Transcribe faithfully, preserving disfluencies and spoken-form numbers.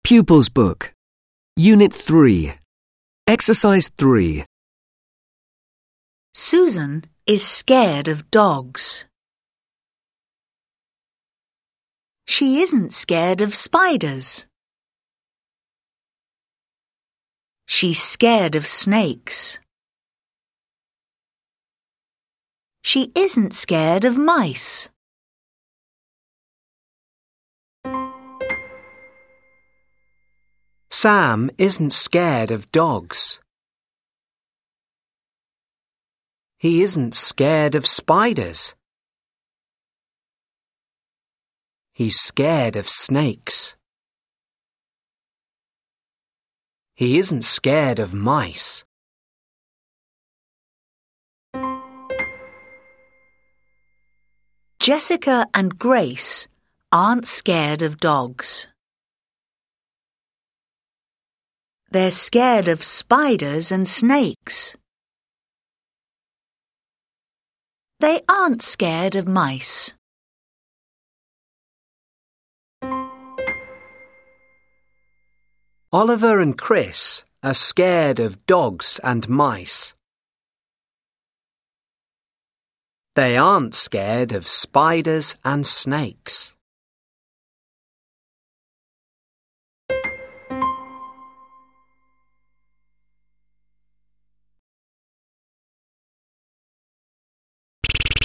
Pupils Book, Unit three, Exercise three. Susan is scared of dogs. She isn't scared of spiders. She's scared of snakes. She isn't scared of mice. Sam isn't scared of dogs. He isn't scared of spiders. He's scared of snakes. He isn't scared of mice. Jessica and Grace aren't scared of dogs. They're scared of spiders and snakes. They aren't scared of mice. Oliver and Chris are scared of dogs and mice. They aren't scared of spiders and snakes.